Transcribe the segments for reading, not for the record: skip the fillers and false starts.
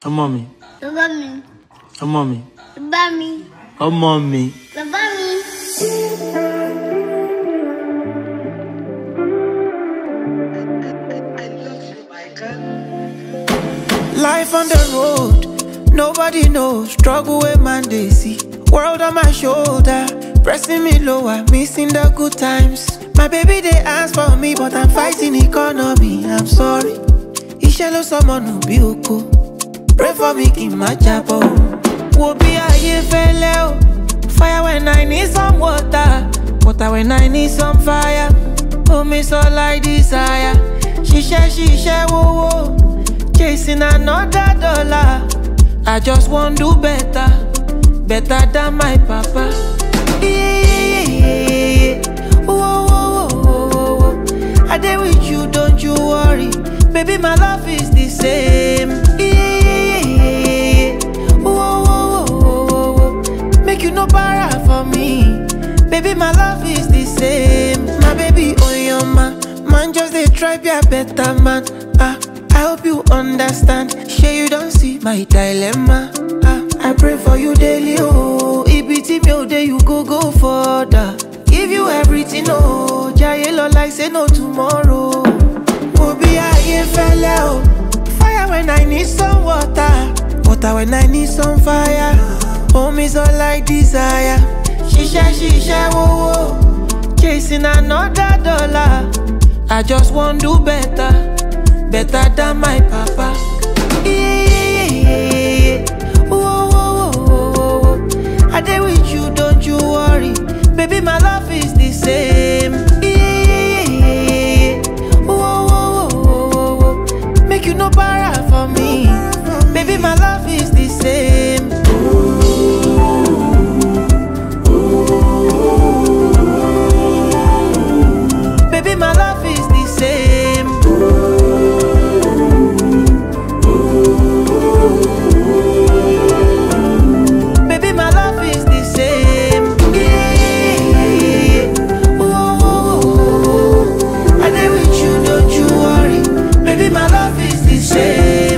Mommy. Mommy. Mommy. Mommy. Oh, mommy. Mommy. Life on the road, nobody knows. Struggle with man, they see. World on my shoulder, pressing me lower, missing the good times. My baby, they ask for me, but I'm fighting economy. I'm sorry. Ishelo someone who be okay. Pray for me, keep my chapel. Will be a year fellow. Fire when I need some water. Water when I need some fire. Oh, me so like desire. She share, whoa, whoa. Chasing another dollar. I just want to do better. Better than my papa. Yeah. Whoa, whoa, whoa, whoa, whoa. I dey with you, don't you worry. Baby, my love is the same. Yeah. Whoa, whoa, whoa, whoa, whoa. Make you no para for me. Baby, my love is the same. My baby, oh your man just dey try be a better man. I hope you understand. Sure you don't see my dilemma. I pray for you daily, oh. Ibiti me oh, day you go further. Give you everything, oh. Jayelo like say no tomorrow. Will be a year fella, oh. Fire when I need some water. Water when I need some fire. Homies all like desire. She share, whoa, whoa. Chasing another dollar. I just want to do better. Better than my papa. Yeah. Whoa, whoa, whoa, whoa, whoa. I dey with you, don't you worry. Baby, my love is the same. Yeah. Whoa, whoa, whoa, whoa, whoa. Make you no para for me. Baby, my love is the same. Baby, my love is the same. Baby, my love is the same. Yeah. Whoa, whoa, whoa. I dey with you, don't you worry. Baby, my love is the same.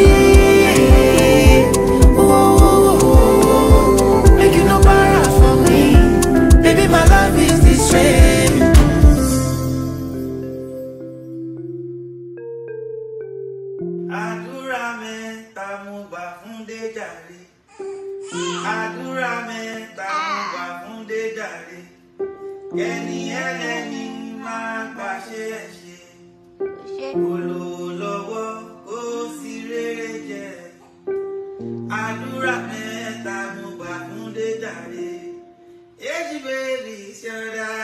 Yeah. Whoa, whoa, whoa. Make you no para for me. Baby, my love is the same. Àdúrà mẹ́ta mo gbà fún Déjàre. Àdúrà mẹ́ta mo gbà fún Déjàre. Ẹni ẹlẹ́ni máa gbàṣẹ ẹ̀ṣẹ̀. Olówó lọ́wọ́ ó sì rere jẹ. Àdúrà mẹ́ta mo gbà fún Déjàre. Èjì bèbí ṣọ́dá.